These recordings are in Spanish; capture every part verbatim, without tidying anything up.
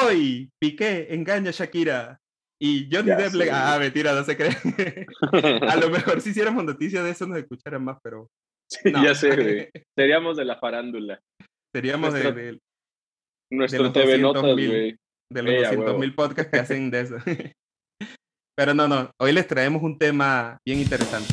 Hoy Piqué engaña a Shakira y Johnny Ya Depp le... sé. Ah, mentira, no se cree. A lo mejor si hiciéramos noticias de eso nos escucharan más, pero Sí, no. ya sé, güey. Seríamos de la farándula. Seríamos de, Nuestro, de, de nuestro los T V doscientos Notas, mil, güey. de los Ey, a doscientos huevo. mil podcasts que hacen de eso. Pero no, no, hoy les traemos un tema bien interesante.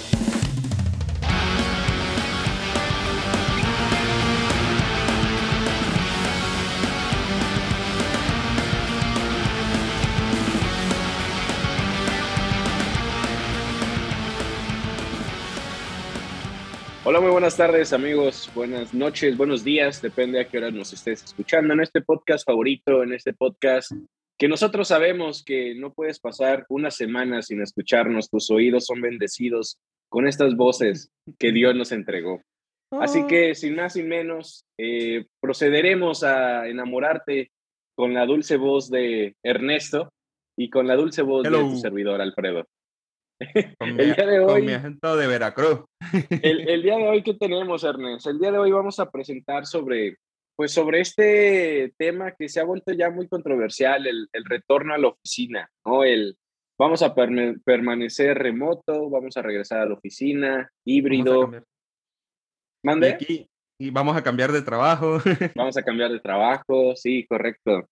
Hola, muy buenas tardes, amigos. Buenas noches, buenos días, depende a qué hora nos estés escuchando en este podcast favorito, en este podcast que nosotros sabemos que no puedes pasar una semana sin escucharnos. Tus oídos son bendecidos con estas voces que Dios nos entregó. Así que, sin más sin menos, eh, procederemos a enamorarte con la dulce voz de Ernesto y con la dulce voz de tu Hello, servidor, Alfredo. con mi, El día de con mi hoy acento de Veracruz. El, el día de hoy, ¿qué tenemos, Ernest? El día de hoy vamos a presentar sobre, pues sobre este tema que se ha vuelto ya muy controversial, el, el retorno a la oficina, ¿no? El, vamos a perme- permanecer remoto, vamos a regresar a la oficina, Vamos a híbrido. cambiar. Y ¿Mande? aquí, y vamos a cambiar de trabajo. Vamos a cambiar de trabajo, sí, correcto.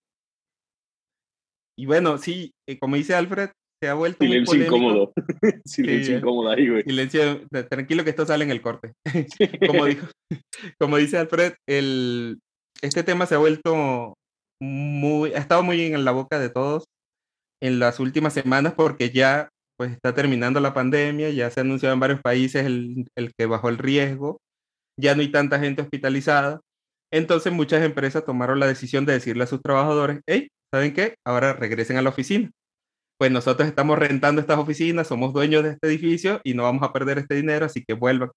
Y bueno, sí, eh, como dice Alfred, se ha vuelto muy Silencio polémico. incómodo. Sí, Silencio eh, incómodo ahí, güey. silencio, de- tranquilo que esto sale en el corte. Como dijo, como dice Alfred, el, este tema se ha vuelto muy, ha estado muy en la boca de todos en las últimas semanas porque ya pues está terminando la pandemia, ya se ha anunciado en varios países el, el que bajó el riesgo, ya no hay tanta gente hospitalizada. Entonces muchas empresas tomaron la decisión de decirle a sus trabajadores, hey, ¿saben qué? Ahora regresen a la oficina. Pues nosotros estamos rentando estas oficinas, somos dueños de este edificio y no vamos a perder este dinero, así que vuelvan.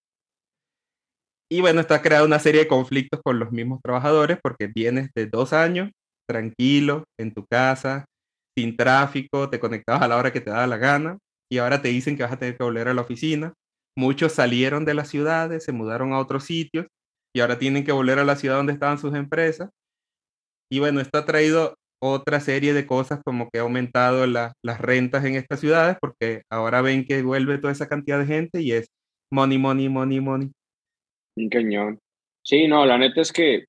Y bueno, está creada una serie de conflictos con los mismos trabajadores porque vienes de dos años tranquilo en tu casa, sin tráfico, te conectabas a la hora que te daba la gana y ahora te dicen que vas a tener que volver a la oficina. Muchos salieron de las ciudades, se mudaron a otros sitios y ahora tienen que volver a la ciudad donde estaban sus empresas. Y bueno, esto ha traído otra serie de cosas como que ha aumentado la- las rentas en estas ciudades porque ahora ven que vuelve toda esa cantidad de gente y es money, money, money, money. Un cañón. Sí, no, la neta es que,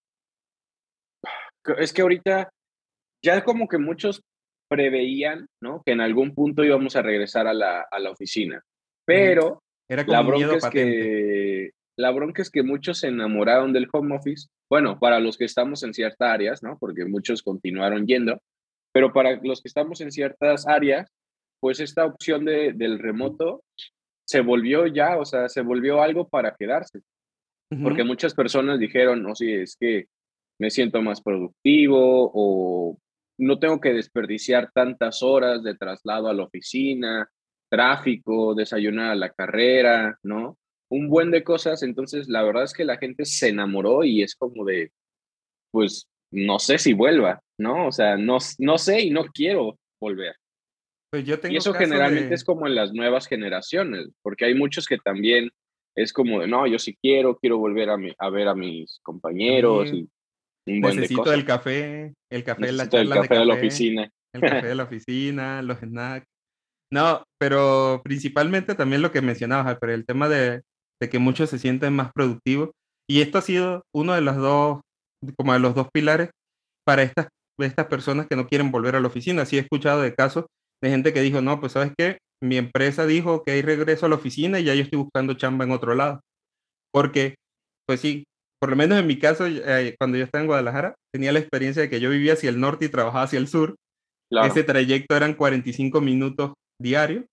es que ahorita ya como que muchos preveían, ¿no? Que en algún punto íbamos a regresar a la, a la oficina. Ujú. Pero Era la como un bronca miedo es patente. que la bronca es que muchos se enamoraron del home office. Bueno, para los que estamos en ciertas áreas, ¿no? Porque muchos continuaron yendo, pero para los que estamos en ciertas áreas, pues esta opción de, del remoto se volvió ya, o sea, se volvió algo para quedarse, porque Ujú. muchas personas dijeron, no, sí, es que me siento más productivo o no tengo que desperdiciar tantas horas de traslado a la oficina, tráfico, desayunar a la carrera, ¿no? Un buen de cosas, entonces la verdad es que la gente se enamoró y es como de, pues, no sé si vuelva, ¿no? O sea, no, no sé y no quiero volver. Pues yo Y tengo eso caso generalmente es de, como en las nuevas generaciones, porque hay muchos que también es como de, no, yo sí quiero, quiero volver a, mi, a ver a mis a compañeros mí y un buen de necesito cosas. el café, el café, las Necesito el charlas de café de la café, oficina. el café de la oficina, los snacks. No, pero principalmente también lo que mencionabas, pero el tema de, de que muchos se sienten más productivos. Y esto ha sido uno de los dos, como de los dos pilares para estas, estas personas que no quieren volver a la oficina. Sí he escuchado de casos de gente que dijo, no, pues sabes qué, mi empresa dijo que hay regreso a la oficina y ya yo estoy buscando chamba en otro lado. Porque, pues sí, por lo menos en mi caso, eh, cuando yo estaba en Guadalajara, tenía la experiencia de que yo vivía hacia el norte y trabajaba hacia el sur. Ese Claro. trayecto eran cuarenta y cinco minutos diarios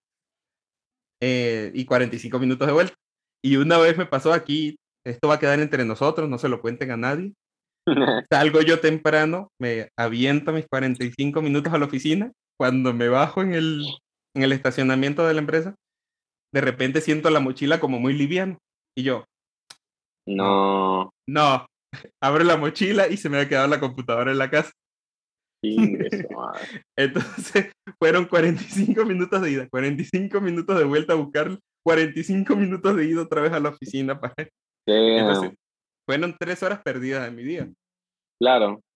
eh, y cuarenta y cinco minutos de vuelta. Y una vez me pasó aquí, esto va a quedar entre nosotros, no se lo cuenten a nadie. Salgo yo temprano, me aviento mis cuarenta y cinco minutos a la oficina. Cuando me bajo en el, en el estacionamiento de la empresa, de repente siento la mochila como muy liviana. Y yo, no, No, no, abro la mochila y se me ha quedado la computadora en la casa. ingreso. Madre. Entonces fueron cuarenta y cinco minutos de ida, cuarenta y cinco minutos de vuelta a buscarlo, cuarenta y cinco minutos de ida otra vez a la oficina. Para... Entonces Damn. fueron tres horas perdidas de mi día. Claro.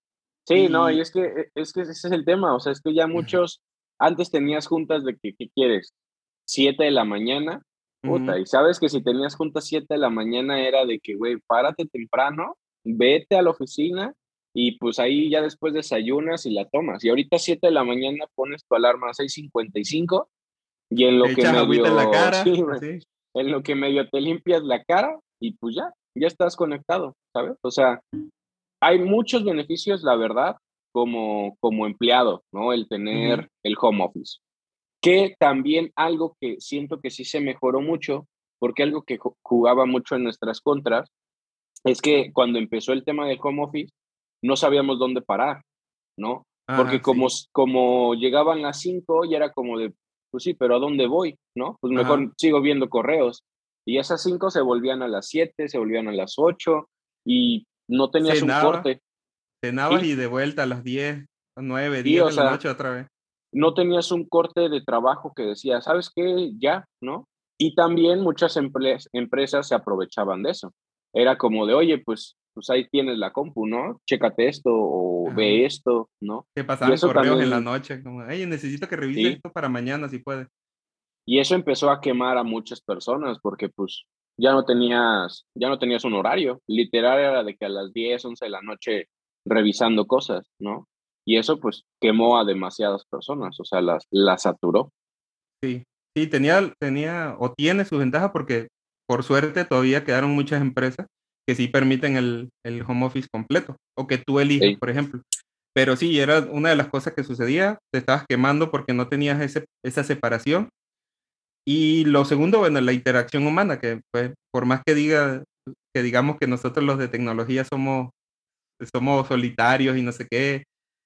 Sí, no, y Y es que, e es que ese es el tema, o sea, es que ya muchos antes tenías juntas de que, ¿qué quieres? Siete de la mañana, ujú, puta, y sabes que si tenías juntas siete de la mañana era de que, güey, párate temprano, vete a la oficina y, pues, ahí ya después desayunas y la tomas. Y ahorita siete de la mañana pones tu alarma a seis cincuenta y cinco y en te lo que echas agüita en la medio cara, sí, güey, así. en lo que medio te limpias la cara y, pues, ya, ya estás conectado, ¿sabes? O sea, hay muchos beneficios, la verdad, como, como empleado, ¿no? El Ujú, tener el home office. Que también algo que siento que sí se mejoró mucho, porque algo que ju- jugaba mucho en nuestras contras, es que cuando empezó el tema del home office, no sabíamos dónde parar, ¿no? Porque ajá, como, sí, s- como llegaban las cinco y era como de, pues sí, pero ¿a dónde voy? ¿No? Pues ajá. mejor sigo viendo correos. Y esas cinco se volvían a las siete, se volvían a las ocho y no tenías un Cenaba, corte. cenabas Sí, y de vuelta a las diez, nueve, sí, diez o de la sea, noche otra vez. no tenías un corte de trabajo que decía, ¿sabes qué? Ya, ¿no? Y también muchas emple- empresas se aprovechaban de eso. Era como de, oye, pues, pues ahí tienes la compu, ¿no? Chécate esto o Ajá. ve esto, ¿no? Te Y pasaban eso correos en la también, noche, como, hey, necesito que revises sí, esto para mañana si puedes. y eso empezó a quemar a muchas personas porque pues ya no tenías, ya no tenías un horario. Literal era de que a las diez once de la noche revisando cosas, ¿no? Y eso pues quemó a demasiadas personas, o sea, las, las saturó. Sí, sí, tenía, tenía o tiene sus ventajas porque por suerte todavía quedaron muchas empresas que sí permiten el, el home office completo o que tú elijas, Sí, por ejemplo. Pero sí, era una de las cosas que sucedía, te estabas quemando porque no tenías ese, esa separación. Y lo segundo, bueno, la interacción humana, que pues por más que diga, que digamos que nosotros los de tecnología somos, somos solitarios y no sé qué,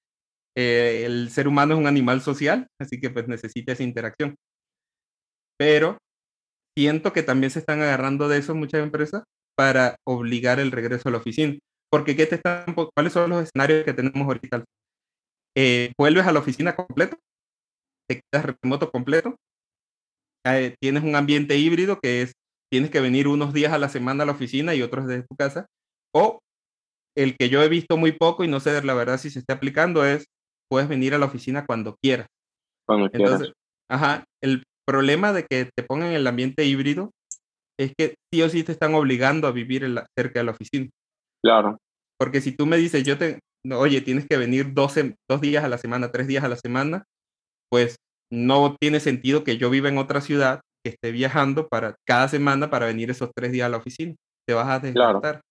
eh, el ser humano es un animal social, así que pues necesita esa interacción. Pero siento que también se están agarrando de eso muchas empresas para obligar el regreso a la oficina. Porque ¿qué te están, ¿cuáles son los escenarios que tenemos ahorita? Eh, vuelves a la oficina completo, te quedas remoto completo, eh, tienes un ambiente híbrido que es, tienes que venir unos días a la semana a la oficina y otros desde tu casa, o el que yo he visto muy poco y no sé la verdad si se está aplicando es, puedes venir a la oficina cuando quieras. cuando Entonces, quieras. ajá, el problema de que te pongan en el ambiente híbrido es que sí o sí te están obligando a vivir en la- cerca de la oficina. Claro, Porque si tú me dices, yo te, no, oye, tienes que venir dos, sem- dos días a la semana, tres días a la semana, pues no tiene sentido que yo viva en otra ciudad, que esté viajando para cada semana para venir esos tres días a la oficina. Te vas a claro. desgastar.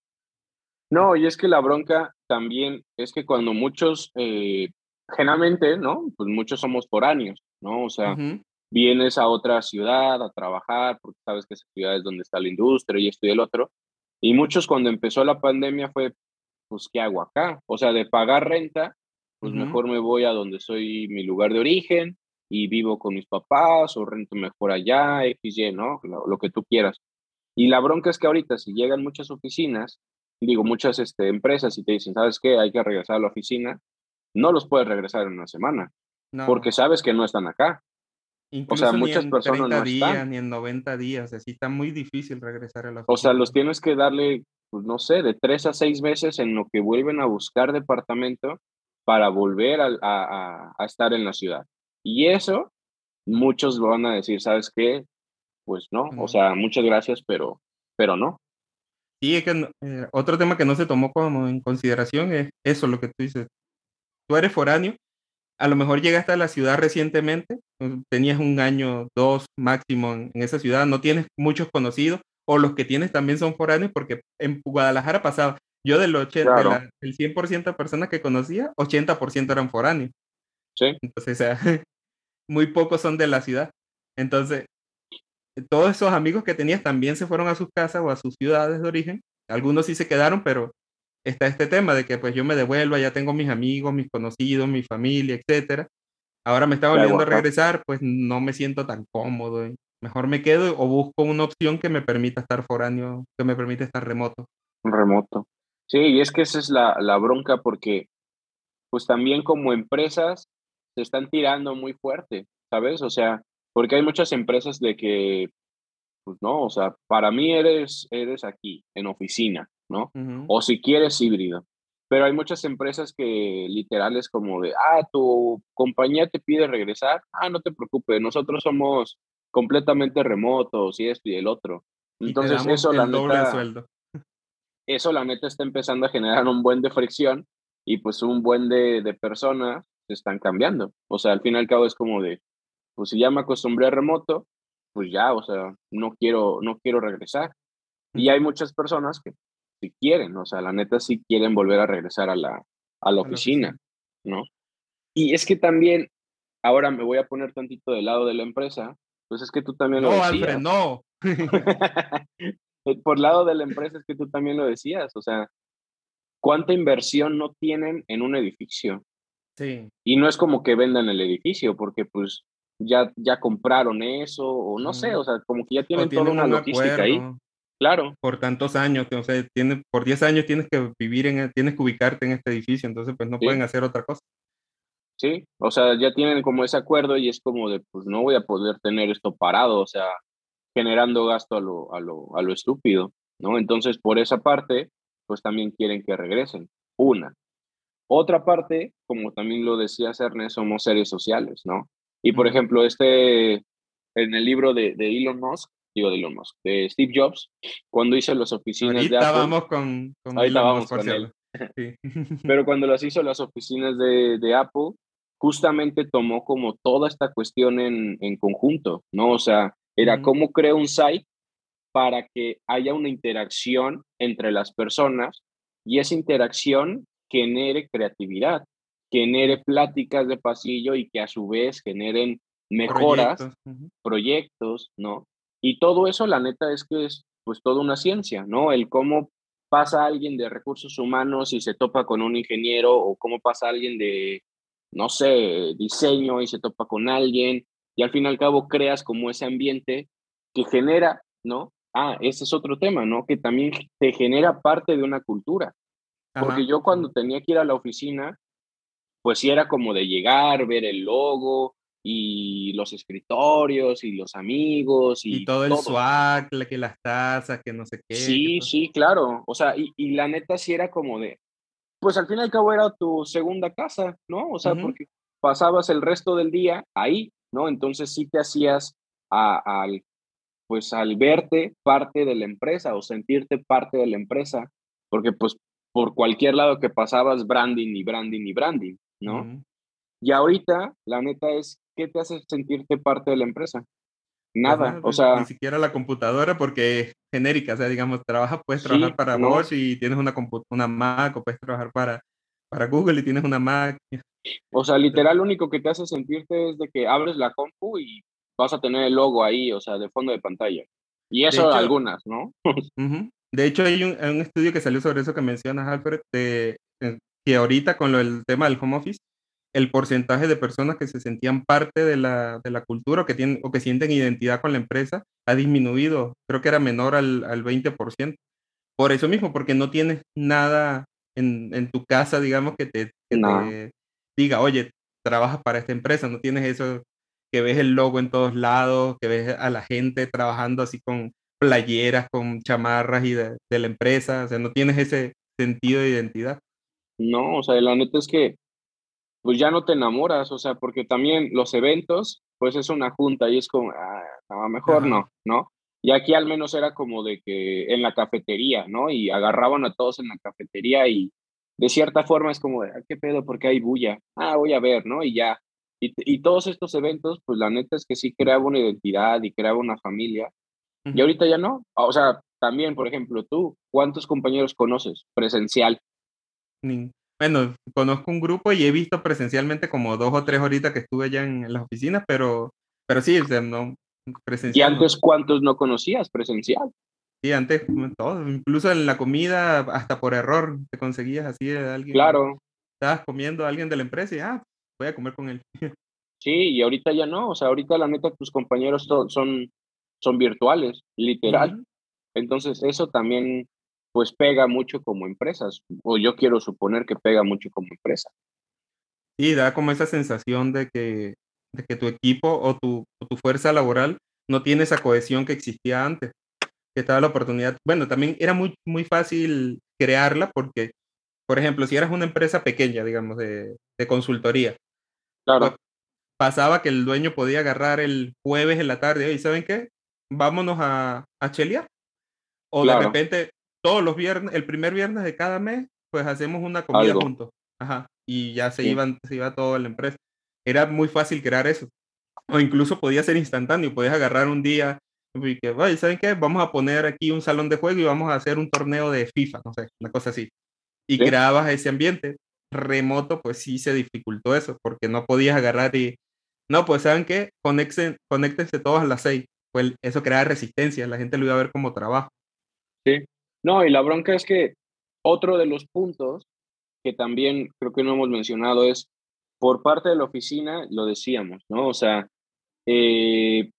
No, y es que la bronca también es que cuando muchos, eh, generalmente, ¿no? Pues muchos somos foráneos, ¿no? O sea, Ujú, vienes a otra ciudad a trabajar porque sabes que esa ciudad es donde está la industria y esto y el otro. Y muchos cuando empezó la pandemia fue, pues, ¿qué hago acá? O sea, de pagar renta, pues ujú. mejor me voy a donde soy mi lugar de origen y vivo con mis papás o rento mejor allá, equis, ye, ¿no? Lo, lo que tú quieras. Y la bronca es que ahorita si llegan muchas oficinas, digo, muchas este, empresas y te dicen, ¿sabes qué? Hay que regresar a la oficina, no los puedes regresar en una semana, No, porque sabes que no están acá. O sea, incluso ni muchas en personas treinta no días, están. ni en noventa días, así está muy difícil regresar a la O sea, oficina. los tienes que darle, pues no sé, de tres a seis meses en lo que vuelven a buscar departamento para volver a, a, a- a estar en la ciudad. Y eso, muchos van a decir, ¿sabes qué? Pues no, o No. sea, muchas gracias, pero, pero no. Sí, es que no- eh, otro tema que no se tomó como en consideración es eso, lo que tú dices. Tú eres foráneo, a lo mejor llegaste a la ciudad recientemente, mm, tenías un año, dos máximo en, en esa ciudad, no tienes muchos conocidos, o los que tienes también son foráneos, porque en Guadalajara pasaba, yo del, ochenta, de Claro, la, del cien por ciento de personas que conocía, ochenta por ciento eran foráneos. sí, Entonces, o sea, muy pocos son de la ciudad. Entonces, todos esos amigos que tenías también se fueron a sus casas o a sus ciudades de origen. Algunos sí se quedaron, pero está este tema de que pues yo me devuelva, ya tengo mis amigos, mis conocidos, mi familia, etcétera. Ahora me está ¿qué hago volviendo a acá? regresar, pues no me siento tan cómodo. y Mejor me quedo o busco una opción que me permita estar foráneo, que me permita estar remoto. Remoto. Sí, y es que esa es la, la bronca porque, pues también como empresas se están tirando muy fuerte, ¿sabes? O sea, porque hay muchas empresas de que, pues no, o sea, para mí eres, eres aquí, en oficina, ¿no? Ujú, O si quieres híbrido. pero hay muchas empresas que literal es como de, ah, tu compañía te pide regresar, ah, no te preocupes, nosotros somos completamente remotos y esto y el otro. Y te Entonces, damos eso la el doble de neta, sueldo. eso la neta está empezando a generar un buen de fricción y pues un buen de, de personas se están cambiando. O sea, al fin y al cabo es como de, pues si ya me acostumbré a remoto, pues ya, o sea, no quiero, no quiero regresar. Y hay Ujú. muchas personas que sí quieren, o sea, la neta sí quieren volver a regresar a la, a la A la oficina, oficina. ¿no? Y es que también, ahora me voy a poner tantito del lado de la empresa, pues es que tú también lo No, Alfred, decías. no. Por lado de la empresa es que tú también lo decías, o sea, ¿cuánta inversión no tienen en un edificio? Sí. Y no es como que vendan el edificio, porque pues ya, ya compraron eso, o no sé, Ujú. o sea, como que ya O tienen toda tienen una un logística ahí. acuerdo Claro, por tantos años, que, o sea, tiene, por diez años tienes que vivir en, el- tienes que ubicarte en este edificio, entonces pues no pueden sí, hacer otra cosa. sí. O sea, ya tienen como ese acuerdo y es como de, pues no voy a poder tener esto parado, o sea, generando gasto a lo, a lo, a lo estúpido, ¿no? Entonces, por esa parte, pues también quieren que regresen. Una. Otra parte, como también lo decía Ernest, somos seres sociales, ¿no? Y por Ujú. ejemplo, este, en el libro de, de Elon Musk, digo de Elon Musk, de Steve Jobs, cuando hizo las oficinas de Ahorita Apple, vamos con, con ahorita Elon Musk, vamos por con cierto. él, Sí. pero cuando las hizo las oficinas de, de Apple, justamente tomó como toda esta cuestión en, en conjunto, ¿no? O sea, era Ujú. cómo creo un site para que haya una interacción entre las personas y esa interacción genere creatividad, genere Sí. pláticas de pasillo y que a su vez generen mejoras, Proyectos. Ujú. proyectos, ¿no? Y todo eso, la neta, es que es pues toda una ciencia, ¿no? El cómo pasa alguien de recursos humanos y se topa con un ingeniero o cómo pasa alguien de, no sé, diseño y se topa con alguien y al fin y al cabo creas como ese ambiente que genera, ¿no? Ah, ese es otro tema, ¿no? Que también te genera parte de una cultura. Porque Ajá. yo Sí. cuando tenía que ir a la oficina, pues sí era como de llegar, ver el logo y los escritorios y los amigos Y y todo el todo. swag, la- que las tazas, que no sé qué, que Sí, todo. sí, claro. O sea, y, y la neta sí era como de, pues al fin y al cabo era tu segunda casa, ¿no? O sea, Ujú. porque pasabas el resto del día ahí, ¿no? Entonces sí te hacías a- al, pues al verte parte de la empresa o sentirte parte de la empresa, porque pues por cualquier lado que pasabas, branding y branding y branding, ¿no? Ujú. Y ahorita, la neta es, ¿qué te hace sentirte parte de la empresa? Pues Nada, nada, o pues, ni sea, siquiera la computadora porque es genérica, o sea, digamos, trabajas, puedes trabajar sí, para no, Bosch y tienes una, compu- una Mac, o puedes trabajar para, para Google y tienes una Mac. o sea, literal lo único que te hace sentirte es de que abres la compu y vas a tener el logo ahí, o sea, de fondo de pantalla. Y De eso hecho, algunas, ¿no? ujú, de hecho hay un, hay un estudio que salió sobre eso que mencionas, Alfred, de, eh, que ahorita con lo del tema del home office, el porcentaje de personas que se sentían parte de la, de la cultura o que, tienen, o que sienten identidad con la empresa ha disminuido. Creo que era menor al, al veinte por ciento. Por eso mismo, porque no tienes nada en, en tu casa, digamos, que te, que Nada, te diga, oye, trabajas para esta empresa, no tienes eso que ves el logo en todos lados, que ves a la gente trabajando así con playeras, con chamarras y de, de la empresa, o sea, no tienes ese sentido de identidad. no, o sea, la neta es que pues ya no te enamoras, o sea, porque también los eventos, pues es una junta y es como, ah, no, mejor Ajá. no, ¿no? Y aquí al menos era como de que en la cafetería, ¿no? Y agarraban a todos en la cafetería y de cierta forma es como, de, ah, ¿qué pedo? ¿Por qué hay bulla? Ah, voy a ver, ¿no? Y ya. Y, y todos estos eventos, pues la neta es que sí creaba una identidad y creaba una familia. Y Ujú. ahorita ya no. O sea, también, por ejemplo, tú, ¿cuántos compañeros conoces presencial? Ni- Bueno, conozco un grupo y he visto presencialmente como dos o tres ahorita que estuve ya en, en las oficinas, pero, pero sí, o sea, no, Y presencial no. antes, ¿cuántos no conocías presencial? Sí, antes como todo, incluso en la comida, hasta por error, te conseguías así de alguien, Claro, estabas comiendo a alguien de la empresa y, ah, voy a comer con él. sí, y ahorita ya no, o sea, ahorita la neta tus compañeros to- son, son virtuales, literal. Ujú. Entonces eso también pues pega mucho como empresas, o yo quiero suponer que pega mucho como empresa. Sí, da como esa sensación de que, de que tu equipo o tu, o tu fuerza laboral no tiene esa cohesión que existía antes, que estaba la oportunidad. Bueno, también era muy, muy fácil crearla porque por ejemplo, si eras una empresa pequeña, digamos, de, de consultoría, pues Claro, pasaba que el dueño podía agarrar el jueves en la tarde, y ¿saben qué? Vámonos a, a chelear. O de claro, repente, todos los viernes, el primer viernes de cada mes, pues hacemos una comida algo, juntos. Ajá. Y ya se sí, iban, se iba toda la empresa. Era muy fácil crear eso. O incluso podía ser instantáneo. Podías agarrar un día y que, "Oye, ¿saben qué? Vamos a poner aquí un salón de juego y vamos a hacer un torneo de FIFA", no sé, una cosa así. Y sí, creabas ese ambiente. Remoto, pues sí se dificultó eso, porque no podías agarrar y, no, pues ¿saben qué? Conecten, conéctense todos a las seis. Pues eso crea resistencia, la gente lo iba a ver como trabajo. sí. No, y la bronca es que otro de los puntos que también creo que no hemos mencionado es, por parte de la oficina, lo decíamos, ¿no? O sea, eh,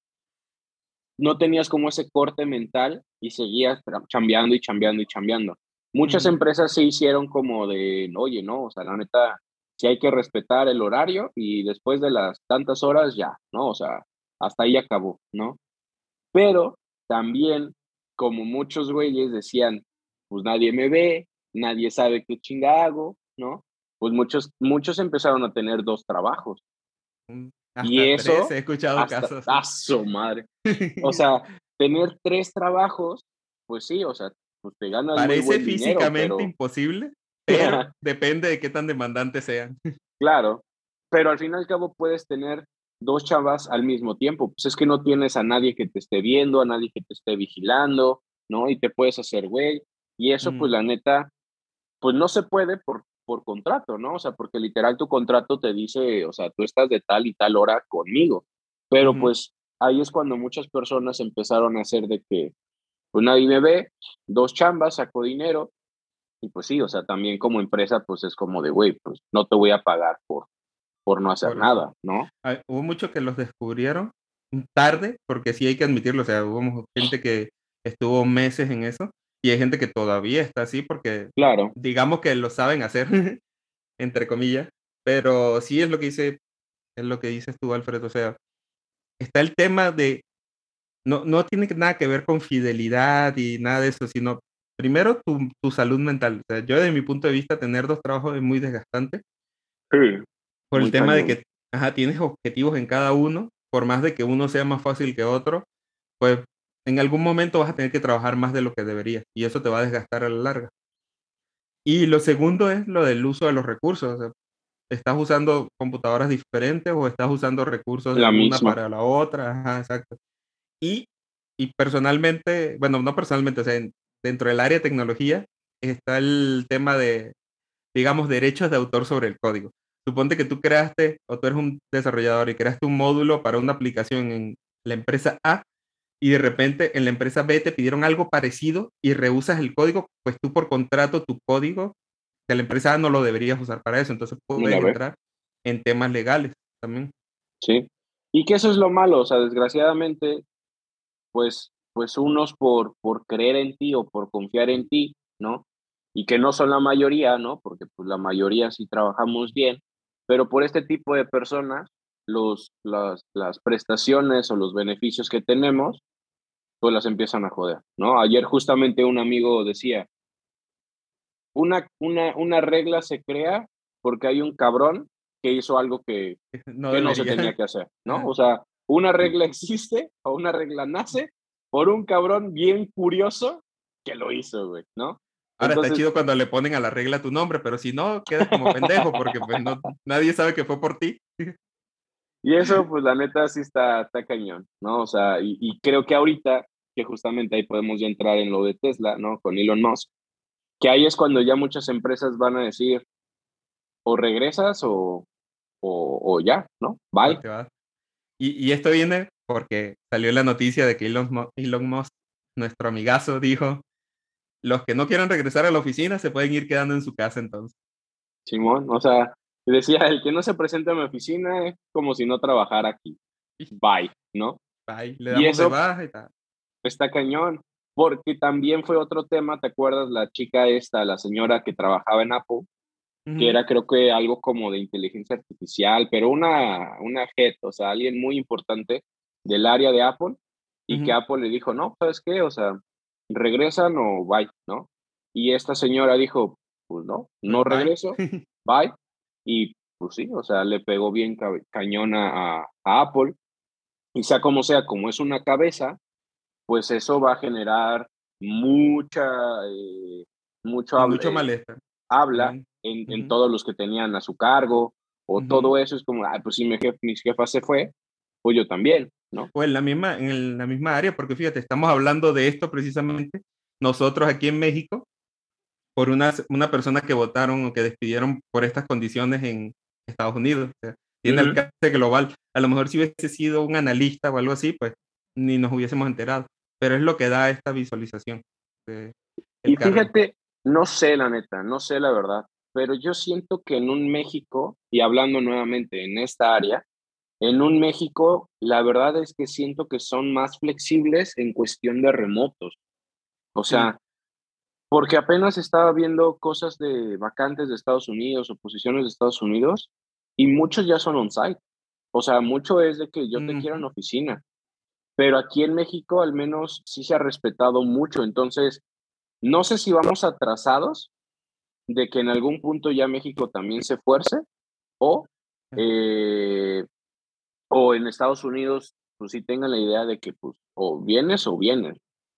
no tenías como ese corte mental y seguías tra- chambeando y chambeando y chambeando. Muchas Ujú, empresas se hicieron como de, oye, no, o sea, la neta, sí hay que respetar el horario y después de las tantas horas ya, ¿no? O sea, hasta ahí acabó, ¿no? Pero también, como muchos güeyes decían, pues nadie me ve, nadie sabe qué chinga hago, ¿no? Pues muchos, muchos empezaron a tener dos trabajos. mm, Y hasta tres, eso, he escuchado hasta, casos ¡a así. su madre! O sea, tener tres trabajos, pues sí, o sea, pues te ganas muy Parece buen dinero, físicamente pero imposible, pero depende de qué tan demandantes sean. claro, pero al fin y al cabo puedes tener dos chavas al mismo tiempo. Pues es que no tienes a nadie que te esté viendo, a nadie que te esté vigilando, ¿no? Y te puedes hacer güey. Y eso, pues Mm, la neta, pues no se puede por, por contrato, ¿no? O sea, porque literal tu contrato te dice, o sea, tú estás de tal y tal hora conmigo. Pero ujú. pues ahí es cuando muchas personas empezaron a hacer de que, pues nadie me ve, dos chambas, saco dinero. Y pues sí, o sea, también como empresa, pues es como de, güey, pues no te voy a pagar por, por no hacer Por eso. nada, ¿no? Ah, hubo muchos que los descubrieron tarde, porque sí hay que admitirlo, o sea, hubo mu- gente que estuvo meses en eso, y hay gente que todavía está así porque Claro, digamos que lo saben hacer, entre comillas, pero sí es lo que dice, es lo que dices tú, Alfredo, o sea, está el tema de, no, no tiene que- nada que ver con fidelidad y nada de eso, sino primero tu, tu salud mental. O sea, yo desde mi punto de vista, tener dos trabajos es muy desgastante sí, por el muy tema de cañón. que, ajá, tienes objetivos en cada uno, por más de que uno sea más fácil que otro, pues en algún momento vas a tener que trabajar más de lo que deberías y eso te va a desgastar a la larga. Y lo segundo es lo del uso de los recursos. O sea, ¿estás usando computadoras diferentes o estás usando recursos de La una misma. para la otra? Ajá, exacto. Y, y personalmente, bueno, no personalmente, o sea, en- dentro del área de tecnología está el tema de, digamos, derechos de autor sobre el código. Suponte que tú creaste, o tú eres un desarrollador y creaste un módulo para una aplicación en la empresa A y de repente en la empresa B te pidieron algo parecido y rehusas el código, pues tú por contrato tu código de la empresa A no lo deberías usar para eso. Entonces Mira, puedes a ver, entrar en temas legales también. sí. Y que eso es lo malo, o sea, desgraciadamente, pues, pues unos por, por creer en ti o por confiar en ti, ¿no? Y que no son la mayoría, ¿no? Porque pues la mayoría sí trabajamos bien, pero por este tipo de personas, los, las, las prestaciones o los beneficios que tenemos, pues las empiezan a joder, ¿no? Ayer justamente un amigo decía, una, una, una regla se crea porque hay un cabrón que hizo algo que, No que no se tenía debería. que hacer, ¿no? Ajá. O sea, una regla existe o una regla nace por un cabrón bien curioso que lo hizo, güey, ¿no? Ahora está Entonces, chido cuando le ponen a la regla tu nombre, pero si no, quedas como pendejo porque pues no, nadie sabe que fue por ti. y eso, pues la neta sí está, está cañón, ¿no? O sea, y, y creo que ahorita, que justamente ahí podemos ya entrar en lo de Tesla, ¿no? Con Elon Musk, que ahí es cuando ya muchas empresas van a decir, o regresas o, o, o ya, ¿no? O Bye. te vas. Y, y esto viene porque salió la noticia de que Elon, Mu- Elon Musk, nuestro amigazo, dijo, los que no quieran regresar a la oficina se pueden ir quedando en su casa entonces. Simón, o sea, decía, el que no se presenta a mi oficina es como si no trabajara aquí. Y Bye, ¿no? bye, le Y damos de eso baja y tal. está cañón, porque también fue otro tema, ¿te acuerdas? La chica esta, la señora que trabajaba en Apple, que Ujú, era creo que algo como de inteligencia artificial, pero una, una head, o sea, alguien muy importante del área de Apple, y que ujú. Apple le dijo, no, ¿sabes qué? O sea, regresan o bye, ¿no? Y esta señora dijo, pues no, Pues no bye. regreso, bye. Y pues sí, o sea, le pegó bien ca- cañón a, a Apple. Y sea como sea, como es una cabeza, pues eso va a generar mucha, eh, mucho Y habla, mucho eh, malestar. habla También. en, en Ujú, todos los que tenían a su cargo, o ujú. todo eso es como, ah, pues si mi jefe, mi jefa se fue, pues yo también, ¿no? O en la misma, en el- la misma área, porque fíjate, estamos hablando de esto precisamente nosotros aquí en México, por una, una persona que votaron o que despidieron por estas condiciones en Estados Unidos. O sea, tiene Ujú. alcance global. A lo mejor si hubiese sido un analista o algo así, pues ni nos hubiésemos enterado. Pero es lo que da esta visualización de el Y cargo. fíjate, no sé la neta, no sé la verdad, pero yo siento que en un México, y hablando nuevamente en esta área, en un México, la verdad es que siento que son más flexibles en cuestión de remotos. O Sí. sea, porque apenas estaba viendo cosas de vacantes de Estados Unidos o posiciones de Estados Unidos y muchos ya son on-site. O sea, mucho es de que yo te quiero en Ujú. oficina, pero aquí en México al menos sí se ha respetado mucho. Entonces, no sé si vamos atrasados de que en algún punto ya México también se fuerce o, eh, o en Estados Unidos pues sí tengan la idea de que pues o vienes o vienes.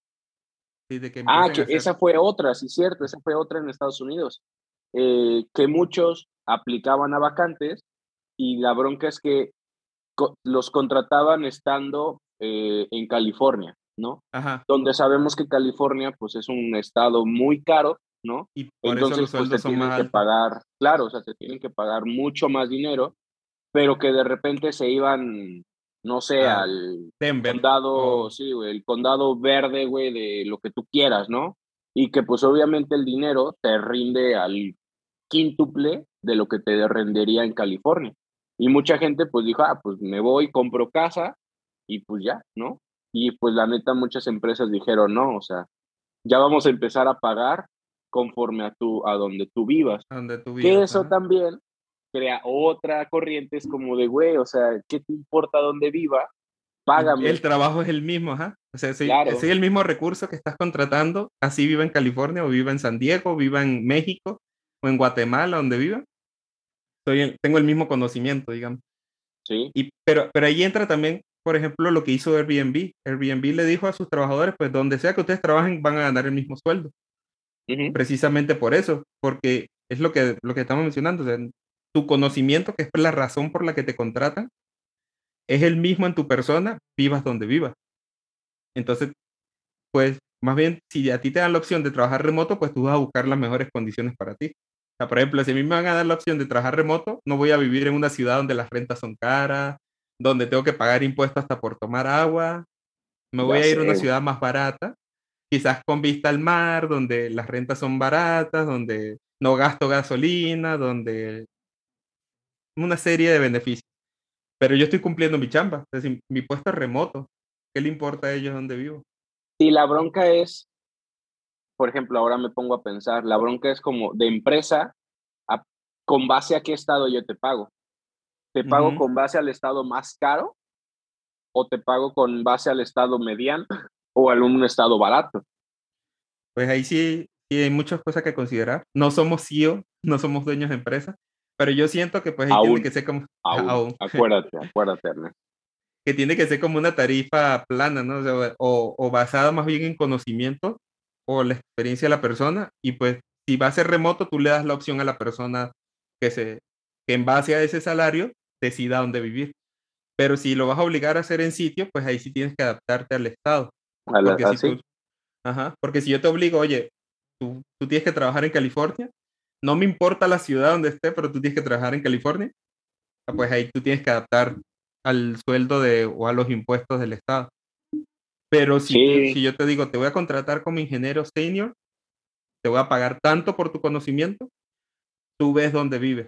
Sí, de que Ah, empiecen a que hacer. esa fue otra, sí, cierto, esa fue otra en Estados Unidos, eh, que muchos aplicaban a vacantes y la bronca es que co- los contrataban estando eh, en California, ¿no? Ajá. Donde sabemos que California, pues, es un estado muy caro, ¿no? Y por eso Entonces, los pues, te sueldos son tienen más que altos. pagar, claro, o sea, te tienen que pagar mucho más dinero, pero que de repente se iban, no sé, A al Denver. condado, O sí, güey, el condado verde, güey, de lo que tú quieras, ¿no? Y que pues obviamente el dinero te rinde al quíntuple de lo que te rendería en California. Y mucha gente pues dijo, ah, pues me voy, compro casa y pues ya, ¿no? Y pues la neta muchas empresas dijeron, no, o sea, ya vamos a empezar a pagar conforme a tu, a donde tú vivas. a donde tú Que vivas. eso Ajá. también crea otra corriente, es como de, güey, o sea, ¿qué te importa dónde viva? Y el Págame, trabajo es el mismo, ajá. O sea, soy, claro, soy el mismo recurso que estás contratando, así viva en California o viva en San Diego, viva en México o en Guatemala, donde viva. Soy el- tengo el mismo conocimiento, digamos. sí, Y, pero, pero ahí entra también, por ejemplo, lo que hizo Airbnb. Airbnb le dijo a sus trabajadores, pues donde sea que ustedes trabajen, van a ganar el mismo sueldo. ujú, Precisamente por eso, porque es lo que, lo que estamos mencionando. O sea, tu conocimiento, que es la razón por la que te contratan, es el mismo en tu persona, vivas donde vivas. Entonces, pues más bien, si a ti te dan la opción de trabajar remoto, pues tú vas a buscar las mejores condiciones para ti. O sea, por ejemplo, si a mí me van a dar la opción de trabajar remoto, no voy a vivir en una ciudad donde las rentas son caras, donde tengo que pagar impuestos hasta por tomar agua. Me voy ya a ir a una sé, ciudad más barata, quizás con vista al mar, donde las rentas son baratas, donde no gasto gasolina, donde una serie de beneficios. Pero yo estoy cumpliendo mi chamba, es decir, mi puesto es remoto. ¿Qué le importa a ellos dónde vivo? y la bronca es, por ejemplo, ahora me pongo a pensar, la bronca es como de empresa, a- con base a qué estado yo te pago. ¿Te pago Ujú. con base al estado más caro o te pago con base al estado mediano o a un estado barato? Pues ahí sí, sí hay muchas cosas que considerar. No somos C E O, no somos dueños de empresas, pero yo siento que pues ahí tiene Aún, que ser como, aún, aún, acuérdate, acuérdate, Ernest. que tiene que ser como una tarifa plana, ¿no? O, sea, o, o basada más bien en conocimiento o la experiencia de la persona. Y pues si va a ser remoto, tú le das la opción a la persona que, se, que en base a ese salario decida dónde vivir. Pero si lo vas a obligar a hacer en sitio, pues ahí sí tienes que adaptarte al estado. A la- Porque si ¿Así? tú, ajá, porque si yo te obligo, oye, tú, tú tienes que trabajar en California, no me importa la ciudad donde esté, pero tú tienes que trabajar en California, ah, pues ahí tú tienes que adaptar al sueldo de, o a los impuestos del estado. Pero si, tú, Sí, si yo te digo, te voy a contratar como ingeniero senior, te voy a pagar tanto por tu conocimiento, tú ves dónde vives.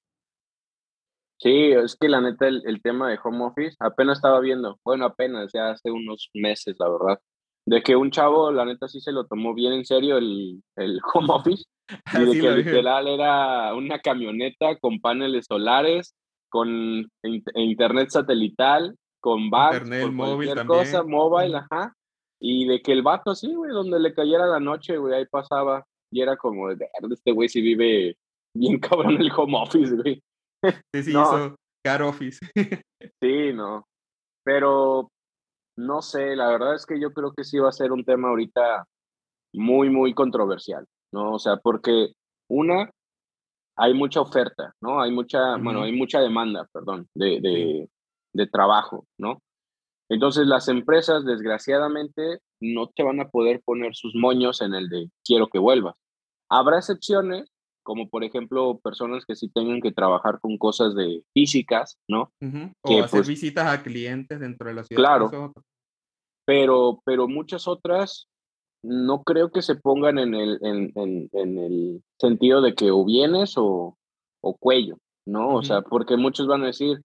sí, es que la neta el, el tema de home office, apenas estaba viendo, bueno, apenas, ya hace unos meses, la verdad, de que un chavo, la neta sí se lo tomó bien en serio el, el home office y de Así que lo dije. literal era una camioneta con paneles solares, con in- internet satelital, con bugs Internet, el por móvil cualquier cosa, también. mobile, Ujú. ajá, y de que el vato sí, güey, donde le cayera la noche, güey, ahí pasaba. y era como, de "Verde, este güey sí vive bien cabrón el home office, güey". Sí, sí, No, hizo car office. sí, no, pero no sé, la verdad es que yo creo que sí va a ser un tema ahorita muy, muy controversial, ¿no? O sea, porque una, hay mucha oferta, ¿no? Hay mucha, bueno, Ujú, hay mucha demanda, perdón, de sí, de de trabajo, ¿no? Entonces, las empresas, desgraciadamente, no te van a poder poner sus moños en el de quiero que vuelvas. Habrá excepciones, como por ejemplo, personas que sí tengan que trabajar con cosas de físicas, ¿no? ujú. O Que hacer pues, visitas a clientes dentro de la ciudad, claro, eso es otro. pero, pero muchas otras no creo que se pongan en el, en, en, en el sentido de que o vienes o, o cuello, ¿no? O Ujú, sea, porque muchos van a decir,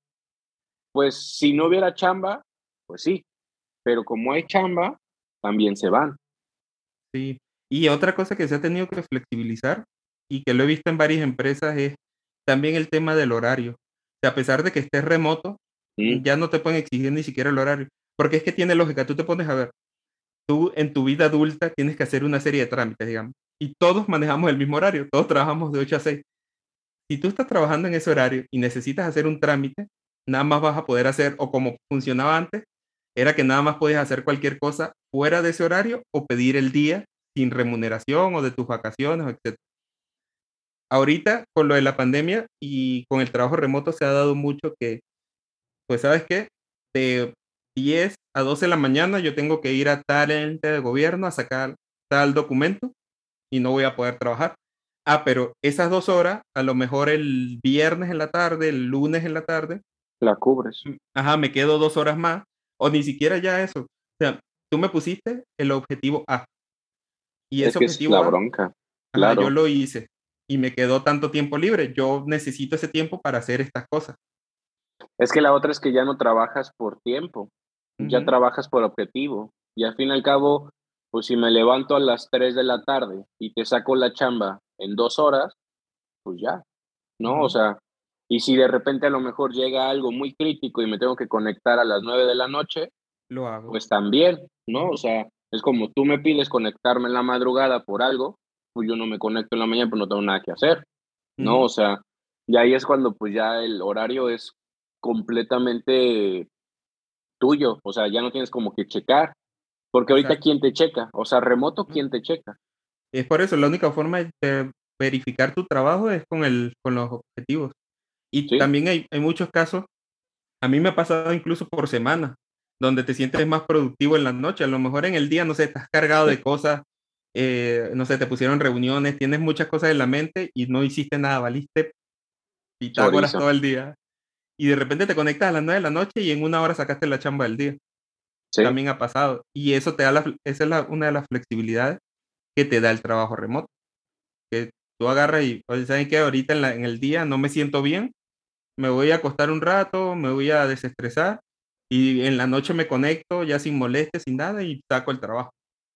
pues si no hubiera chamba, pues sí, pero como hay chamba, también se van. sí. Y otra cosa que se ha tenido que flexibilizar, y que lo he visto en varias empresas, es también el tema del horario. O sea, a pesar de que estés remoto, Mm, ya no te pueden exigir ni siquiera el horario, porque es que tiene lógica. Tú te pones a ver, tú en tu vida adulta tienes que hacer una serie de trámites, digamos, y todos manejamos el mismo horario, todos trabajamos de ocho a seis. Si tú estás trabajando en ese horario y necesitas hacer un trámite, nada más vas a poder hacer, o como funcionaba antes, era que nada más podías hacer cualquier cosa fuera de ese horario o pedir el día sin remuneración o de tus vacaciones, etcétera. Ahorita, con lo de la pandemia y con el trabajo remoto, se ha dado mucho que, pues, ¿sabes qué? De diez a doce de la mañana yo tengo que ir a tal ente de gobierno a sacar tal documento y no voy a poder trabajar. Ah, pero esas dos horas, a lo mejor el viernes en la tarde, el lunes en la tarde, la cubres. mm, ajá, me quedo dos horas más, o ni siquiera ya eso. O sea, tú me pusiste el objetivo A, y Es ese que esa es la objetivo A, bronca, ajá, yo claro. lo hice, y me quedó tanto tiempo libre. Yo necesito ese tiempo para hacer estas cosas. Es que la otra es que ya no trabajas por tiempo, ya Ujú, trabajas por objetivo. Y al fin y al cabo, pues si me levanto a las tres de la tarde y te saco la chamba en dos horas, pues ya, ¿no? O ujú, sea, y si de repente a lo mejor llega algo muy crítico y me tengo que conectar a las nueve de la noche, lo hago. pues también, ¿no? O Ujú, sea, es como tú me pides conectarme en la madrugada por algo, pues yo no me conecto en la mañana, pues no tengo nada que hacer, ¿no? ujú, O sea, y ahí es cuando pues ya el horario es completamente tuyo, o sea, ya no tienes como que checar, porque ahorita exacto. ¿quién te checa? O sea, remoto, ¿No? ¿quién te checa? Es por eso, la única forma de verificar tu trabajo es con el con los objetivos. Y ¿Sí? también hay hay muchos casos, a mí me ha pasado incluso por semana, donde te sientes más productivo en la noche. A lo mejor en el día, no sé, estás cargado de cosas, eh, no sé, te pusieron reuniones, tienes muchas cosas en la mente y no hiciste nada, valiste Pitágoras Chorizo, todo el día. Y de repente te conectas a las nueve de la noche y en una hora sacaste la chamba del día. sí. También ha pasado. Y eso te da la fle esa es la una de las flexibilidades que te da el trabajo remoto, que tú agarras y, oye, ¿saben qué? Ahorita en la en el día no me siento bien, me voy a acostar un rato, me voy a desestresar y en la noche me conecto ya sin molestia, sin nada y saco el trabajo.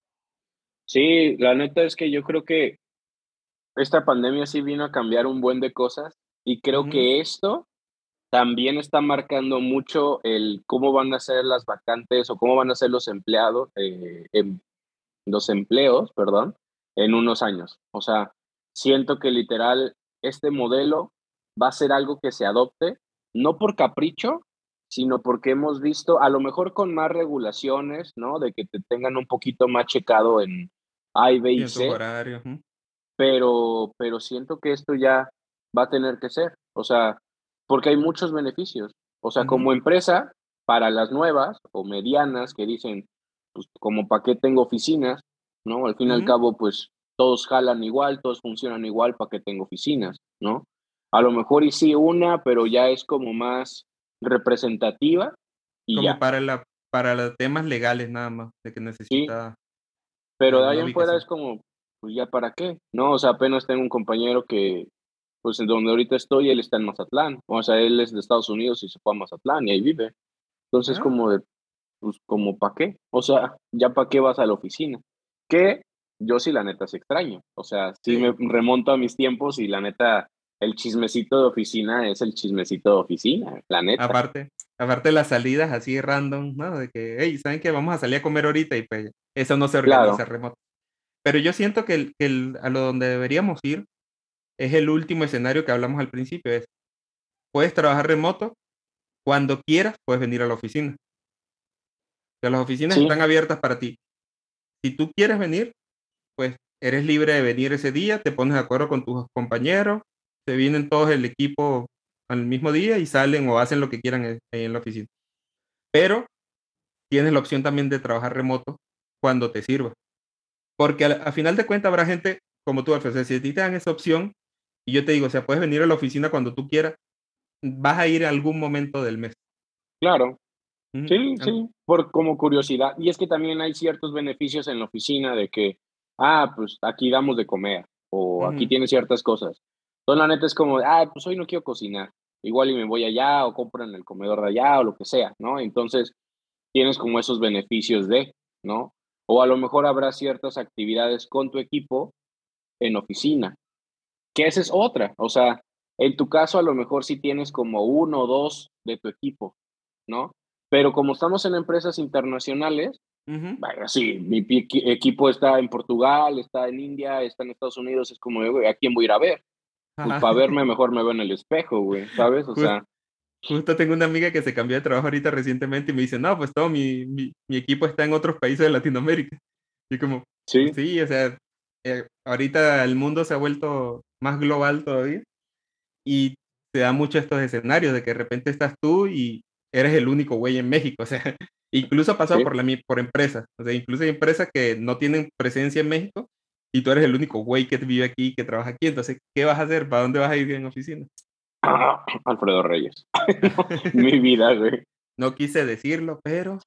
Sí, la neta es que yo creo que esta pandemia sí vino a cambiar un buen de cosas y creo Ujú, que esto también está marcando mucho el cómo van a ser las vacantes o cómo van a ser los empleados, eh, em, los empleos, perdón, en unos años. O sea, siento que literal este modelo va a ser algo que se adopte, no por capricho, sino porque hemos visto, a lo mejor con más regulaciones, ¿no? De que te tengan un poquito más checado en A, B y ciertos C, horarios, ujú, pero, pero siento que esto ya va a tener que ser, o sea, porque hay muchos beneficios. O sea, ujú, como empresa, para las nuevas o medianas que dicen, pues como para qué tengo oficinas, ¿no? Al fin y al ujú, cabo, pues todos jalan igual, todos funcionan igual, ¿para qué tengo oficinas, no? A lo mejor y sí una, pero ya es como más representativa y como ya, para la para los temas legales nada más, de que ¿sí? necesita, Pero eh, de ahí una en fuera ubicación. es como, pues ya para qué, ¿no? O sea, apenas tengo un compañero que, pues en donde ahorita estoy, él está en Mazatlán. O sea, él es de Estados Unidos y se fue a Mazatlán y ahí vive. Entonces, Ah, como de, pues, como para qué. O sea, ya para qué vas a la oficina. Que yo sí, la neta, sí extraño. O sea, sí me sí. remonto a mis tiempos y la neta, el chismecito de oficina es el chismecito de oficina, la neta. Aparte aparte las salidas así random, ¿no? De que: "Hey, ¿saben qué? Vamos a salir a comer ahorita", y pues, eso no se organiza Claro, remoto. Pero yo siento que, el, que el, a lo donde deberíamos ir es el último escenario que hablamos al principio, es, puedes trabajar remoto, cuando quieras puedes venir a la oficina. O sea, las oficinas Sí, están abiertas para ti. Si tú quieres venir, pues eres libre de venir ese día, te pones de acuerdo con tus compañeros, se vienen todos el equipo al mismo día y salen o hacen lo que quieran ahí en la oficina. Pero tienes la opción también de trabajar remoto cuando te sirva. Porque al, a final de cuentas habrá gente como tú, Alfredo, si a ti te dan esa opción y yo te digo, o sea, puedes venir a la oficina cuando tú quieras, vas a ir a algún momento del mes. claro. Ujú. Sí, sí, por como curiosidad. Y es que también hay ciertos beneficios en la oficina de que, ah, pues aquí damos de comer o aquí Ujú. tienes ciertas cosas. Entonces, la neta es como, ah, pues hoy no quiero cocinar. Igual y me voy allá o compro en el comedor de allá o lo que sea, ¿no? Entonces, tienes como esos beneficios de, ¿no? O a lo mejor habrá ciertas actividades con tu equipo en oficina, que esa es otra. O sea, en tu caso a lo mejor sí tienes como uno o dos de tu equipo, ¿no? Pero como estamos en empresas internacionales, Ujú. vaya, sí, mi pi- equi- equipo está en Portugal, está en India, está en Estados Unidos, es como, güey, ¿a quién voy a ir a ver? Pues Ajá. para verme mejor me veo en el espejo, güey, ¿sabes? O Jus- sea, justo tengo una amiga que se cambió de trabajo ahorita recientemente y me dice, no, pues todo mi, mi, mi equipo está en otros países de Latinoamérica. Y como, pues sí, sí, o sea, eh, ahorita el mundo se ha vuelto más global todavía y se da mucho estos escenarios de que de repente estás tú y eres el único güey en México. O sea, incluso ha pasado sí. por, la, mi- por empresas. O sea, incluso hay empresas que no tienen presencia en México y tú eres el único güey que vive aquí, que trabaja aquí. Entonces, ¿qué vas a hacer? ¿Para dónde vas a ir en oficina? Ah, Alfredo Reyes. No, mi vida, güey. No quise decirlo, pero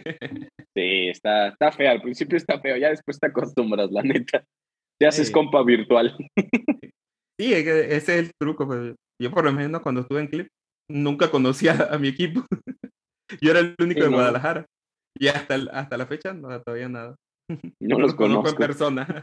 Sí, está, está feo, al principio está feo, ya después te acostumbras, la neta. Te haces eh, compa virtual. sí, es que ese es el truco. Pues. Yo por lo menos cuando estuve en Clip nunca conocía a, a mi equipo. Yo era el único Sí, de no, Guadalajara. Y hasta, el- hasta la fecha no, todavía nada. no No los los conozco en conozco. persona.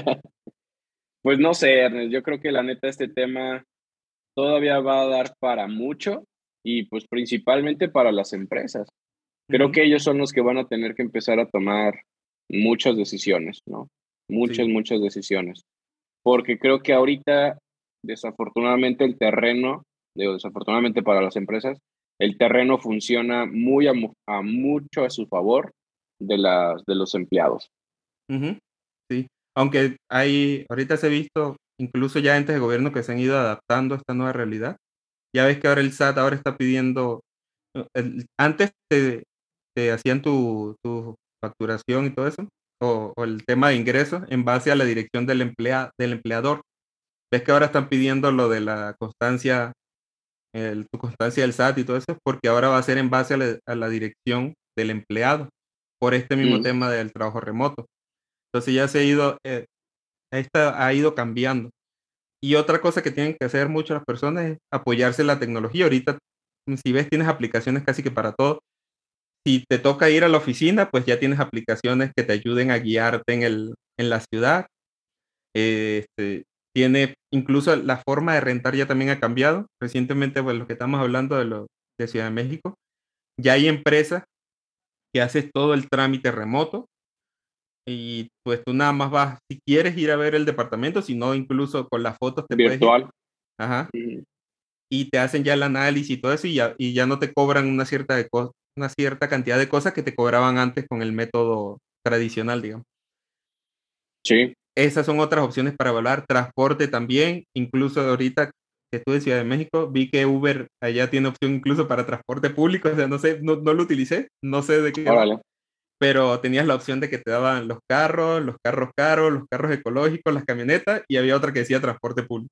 Pues no sé, Ernest, yo creo que la neta este tema todavía va a dar para mucho y pues principalmente para las empresas. Creo Ujú. que ellos son los que van a tener que empezar a tomar muchas decisiones, ¿no? Muchas, Sí. muchas decisiones. Porque creo que ahorita, desafortunadamente, el terreno, digo, desafortunadamente para las empresas, el terreno funciona muy a, mu- a mucho a su favor de las de los empleados. Ujú. Sí. Aunque hay, ahorita se ha visto, incluso ya entes de gobierno que se han ido adaptando a esta nueva realidad. Ya ves que ahora el S A T ahora está pidiendo, eh, el- antes te, te hacían tu, tu facturación y todo eso, o, o el tema de ingresos en base a la dirección del emplea, del empleador. Ves que ahora están pidiendo lo de la constancia, el, tu constancia del S A T y todo eso, porque ahora va a ser en base a la, a la dirección del empleado, por este mismo Mm, tema del trabajo remoto. Entonces ya se ha ido, eh, esta ha ido cambiando. Y otra cosa que tienen que hacer muchas las personas es apoyarse en la tecnología. Ahorita, si ves, tienes aplicaciones casi que para todo. Si te toca ir a la oficina, pues ya tienes aplicaciones que te ayuden a guiarte en el, en la ciudad. Eh, este, tiene incluso la forma de rentar ya también ha cambiado. Recientemente, pues lo que estamos hablando de, lo, de Ciudad de México, ya hay empresas que haces todo el trámite remoto y pues tú nada más vas, si quieres ir a ver el departamento, si no, incluso con las fotos te puedes ir. virtual. Ajá. Mm, Y te hacen ya el análisis y todo eso y ya, y ya no te cobran una cierta, de co- una cierta cantidad de cosas que te cobraban antes con el método tradicional, digamos. sí, Esas son otras opciones para evaluar. Transporte también, incluso ahorita que estuve en Ciudad de México, vi que Uber allá tiene opción incluso para transporte público, o sea, no sé, no, no lo utilicé, no sé de qué va, órale. pero tenías la opción de que te daban los carros, los carros caros, los carros ecológicos, las camionetas, y había otra que decía transporte público.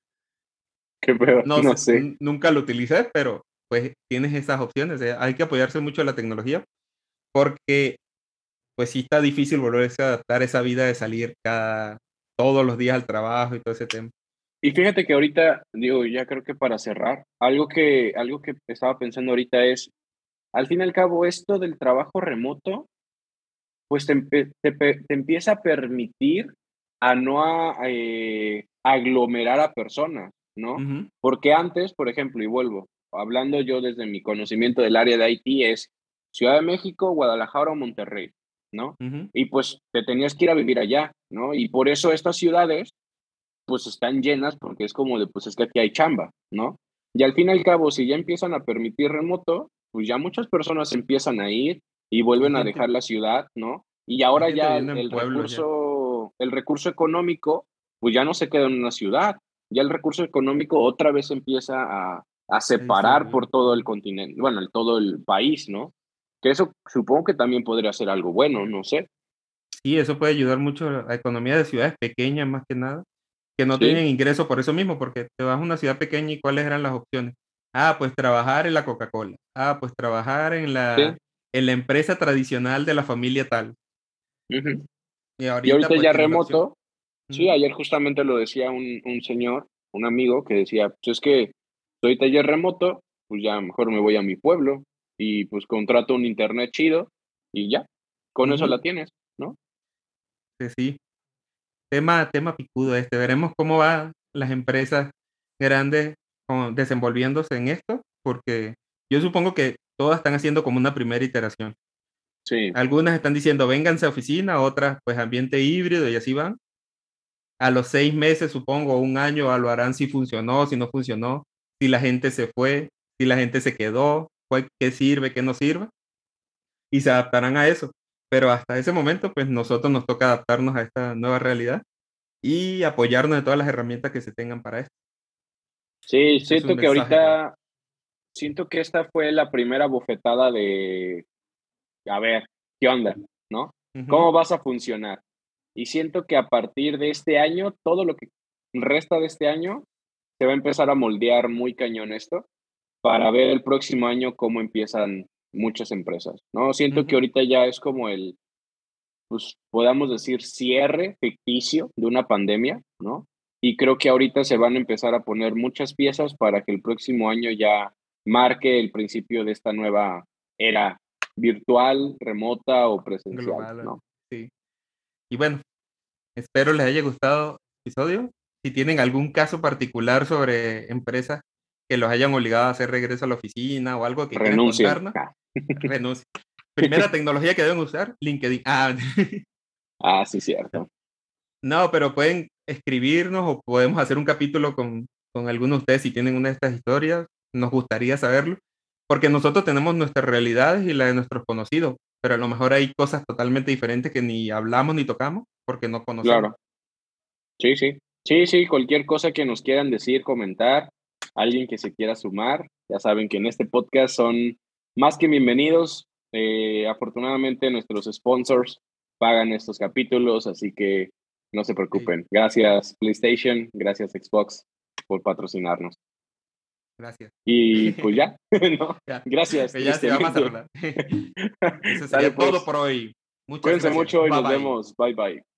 Qué pedo, No no sé, sé. n- nunca lo utilicé, pero pues tienes esas opciones. eh, Hay que apoyarse mucho en la tecnología porque pues sí está difícil volverse a adaptar a esa vida de salir cada, todos los días al trabajo y todo ese tema. Y fíjate que ahorita, digo, ya creo que para cerrar, algo que, algo que estaba pensando ahorita es, al fin y al cabo, esto del trabajo remoto, pues te, empe- te, pe- te empieza a permitir a no a- eh, aglomerar a personas, ¿no? Ujú. Porque antes, por ejemplo, y vuelvo, hablando yo desde mi conocimiento del área de I T, es Ciudad de México, Guadalajara o Monterrey, ¿no? Ujú. Y pues te tenías que ir a vivir allá, ¿no? Y por eso estas ciudades, pues están llenas, porque es como de, pues es que aquí hay chamba, ¿no? Y al fin y al cabo, si ya empiezan a permitir remoto, pues ya muchas personas empiezan a ir y Hay vuelven a gente, dejar la ciudad, ¿no? Y hay ahora gente ya el, viviendo en el pueblos ya. recurso, el recurso económico, pues ya no se queda en una ciudad, ya el recurso económico otra vez empieza a, a Se separar distribuye. por todo el continente, bueno, el, todo el país, ¿no? Que eso supongo que también podría ser algo bueno, no sé. Sí, eso puede ayudar mucho a la economía de ciudades pequeñas más que nada, que no Sí, tienen ingresos por eso mismo, porque te vas a una ciudad pequeña y cuáles eran las opciones. Ah, pues trabajar en la Coca-Cola. Ah, pues trabajar en sí. la, en la empresa tradicional de la familia tal. Ujú. Y Y ahorita ahorita pues ya tienes la opción. remoto, sí, Ujú. ayer justamente lo decía un, un señor, un amigo, que decía, pues es que soy taller remoto, pues ya mejor me voy a mi pueblo y pues contrato un internet chido y ya, con eso Ujú. la tienes, ¿no? Que sí. Tema, tema picudo este. Veremos cómo van las empresas grandes con- desenvolviéndose en esto, porque yo supongo que todas están haciendo como una primera iteración. Sí, Algunas están diciendo vénganse a oficina, otras pues ambiente híbrido y así van. A los seis meses, supongo, o un año, ah, lo harán si funcionó, si no funcionó, si la gente se fue, si la gente se quedó, cuál- qué sirve, qué no sirve, y se adaptarán a eso. Pero hasta ese momento, pues nosotros nos toca adaptarnos a esta nueva realidad y apoyarnos de todas las herramientas que se tengan para esto. sí, Ese es un siento que mensaje que... ahorita, siento que esta fue la primera bofetada de, a ver, ¿qué onda? ¿No? Ujú. ¿Cómo vas a funcionar? Y siento que a partir de este año, todo lo que resta de este año, se va a empezar a moldear muy cañón esto para ver el próximo año cómo empiezan muchas empresas, ¿no? Siento que Ujú. ahorita ya es como el, pues, podamos decir, cierre ficticio de una pandemia, ¿no? Y creo que ahorita se van a empezar a poner muchas piezas para que el próximo año ya marque el principio de esta nueva era virtual, remota o presencial, Global, ¿no? sí. Y bueno, espero les haya gustado el episodio. Si tienen algún caso particular sobre empresas que los hayan obligado a hacer regreso a la oficina o algo que quieran Renuncien. contarnos, Ah, renuncien. Primera tecnología que deben usar, LinkedIn. Ah, ah, sí, cierto. no, pero pueden escribirnos o podemos hacer un capítulo con, con algunos de ustedes si tienen una de estas historias. Nos gustaría saberlo, porque nosotros tenemos nuestras realidades y la de nuestros conocidos, pero a lo mejor hay cosas totalmente diferentes que ni hablamos ni tocamos porque no conocemos. Claro. Sí, sí. Sí, sí, cualquier cosa que nos quieran decir, comentar, alguien que se quiera sumar, ya saben que en este podcast son más que bienvenidos. Eh, afortunadamente nuestros sponsors pagan estos capítulos, así que no se Sí, preocupen. Gracias PlayStation, gracias Xbox por patrocinarnos. gracias. Y pues ya, ¿no? Ya, Gracias, ya sí, vamos a tristemente. cerrar. Eso Sale sería todo pues, por hoy. Muchas cuídense gracias. mucho y Bye nos bye. vemos. Bye bye.